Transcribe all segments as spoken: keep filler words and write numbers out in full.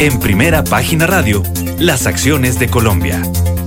En Primera Página Radio, las acciones de Colombia.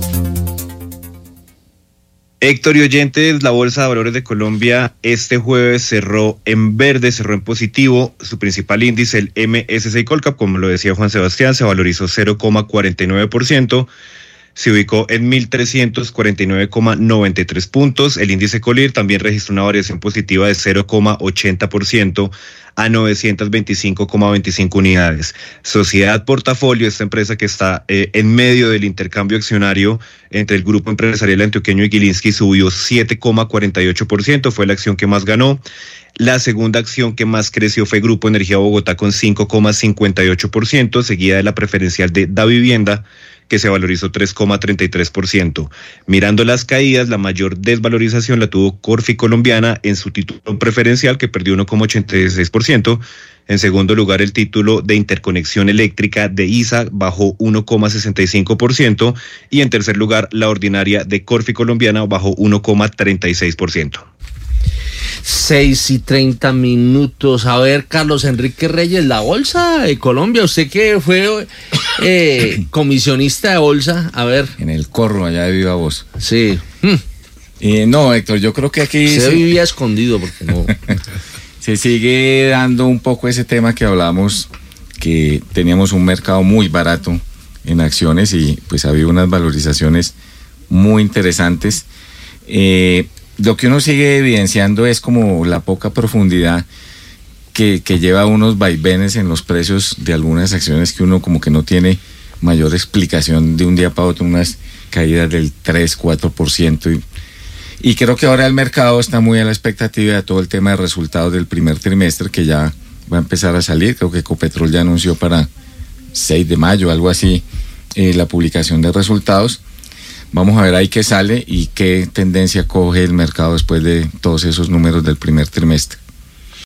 Héctor y oyentes, la Bolsa de Valores de Colombia este jueves cerró en verde, cerró en positivo. Su principal índice, el M S C I Colcap, como lo decía Juan Sebastián, se valorizó cero coma cuarenta y nueve por ciento. Se ubicó en mil trescientos cuarenta y nueve coma noventa y tres puntos. El índice Colir también registró una variación positiva de cero coma ochenta por ciento a novecientos veinticinco coma veinticinco unidades. Sociedad Portafolio, esta empresa que está eh, en medio del intercambio accionario entre el grupo empresarial antioqueño y Gilinski, subió siete coma cuarenta y ocho por ciento, fue la acción que más ganó. La segunda acción que más creció fue Grupo Energía Bogotá con cinco coma cincuenta y ocho por ciento, seguida de la preferencial de Davivienda, que se valorizó tres coma treinta y tres por ciento. Mirando las caídas, la mayor desvalorización la tuvo Corfi Colombiana en su título preferencial, que perdió uno coma ochenta y seis por ciento. En segundo lugar, el título de interconexión eléctrica de I S A bajó uno coma sesenta y cinco por ciento. Y en tercer lugar, la ordinaria de Corfi Colombiana bajó uno coma treinta y seis por ciento. Seis y treinta minutos. A ver, Carlos Enrique Reyes, la Bolsa de Colombia, usted que fue eh, comisionista de Bolsa, a ver. En el Corro, allá de Viva Voz. Sí. Eh, no, Héctor, yo creo que aquí... Se, se vivía escondido, porque no... Se sigue dando un poco ese tema que hablamos, que teníamos un mercado muy barato en acciones y pues había unas valorizaciones muy interesantes. Eh... Lo que uno sigue evidenciando es como la poca profundidad que, que lleva unos vaivenes en los precios de algunas acciones que uno como que no tiene mayor explicación de un día para otro, unas caídas del tres, cuatro por ciento. Y, y creo que ahora el mercado está muy a la expectativa de todo el tema de resultados del primer trimestre que ya va a empezar a salir. Creo que Ecopetrol ya anunció para seis de mayo, algo así, eh, la publicación de resultados. Vamos a ver ahí qué sale y qué tendencia coge el mercado después de todos esos números del primer trimestre.